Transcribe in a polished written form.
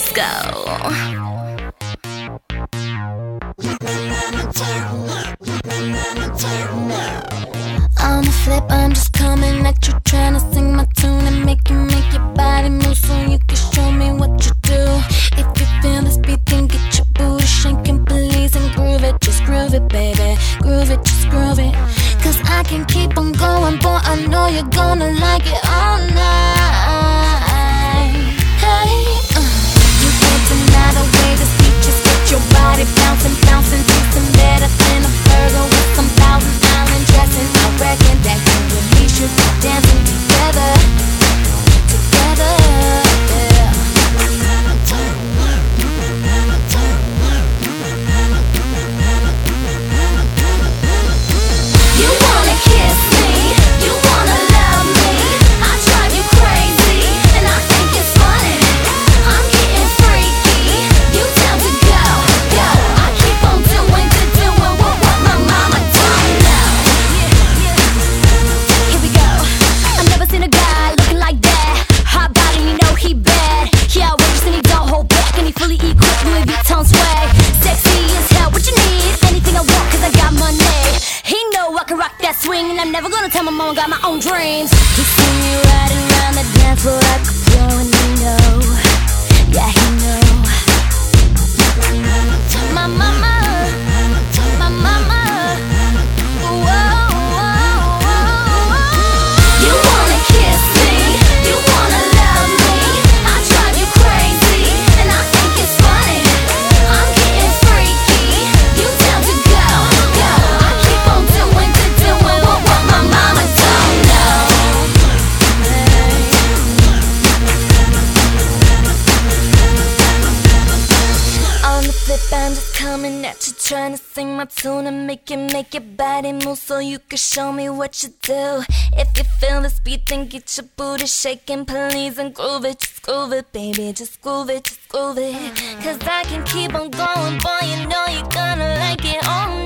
Let's go. On the flip, I'm just coming at you, trying to sing my tune and make your body move so you can show me what you do. If you feel this beat, then get your booty shaking, please, and groove it. Just groove it, baby. Groove it, just groove it. Cause I can keep on going, boy, I know you're gonna like it all night. Hey, you can't deny the way this beat just get your body bouncing, bouncing, tasting better than a burger with some Thousand Island dressing. I reckon that you and me should be dancing together, together, yeah. You wanna kiss me, you wanna love me, I drive you crazy, and I think it's funny. I'm getting freaky, you down to go, go. I keep on doing what my mama don't know. Here we go. I've never seen a guy looking like that. Hot body, you know he bad. He outrageous and he don't hold back, and he fully equipped Louis Vuitton swag. Sexy as hell, what you need? Anything I want, cause I got money. He know I can rock that swing, and I'm never gonna tell my mom I got my own dreams. He see me riding around the dance floor like a pro, and he know, yeah, he know. My mama, my mama, whoa, whoa, whoa. You wanna kiss me, you wanna love me, I drive you crazy, and I think it's funny. I'm getting freaky, you down to go, go. I keep on doing what my mama don't know. On the flip, I'm just coming at you, trying to sing my tune and make your body move so you can show me what you do. If you feel this beat, then get your booty shaking, please, and groove it, just groove it, baby, just groove it, just groove it. Cause I can keep on going, boy, you know you're gonna like it all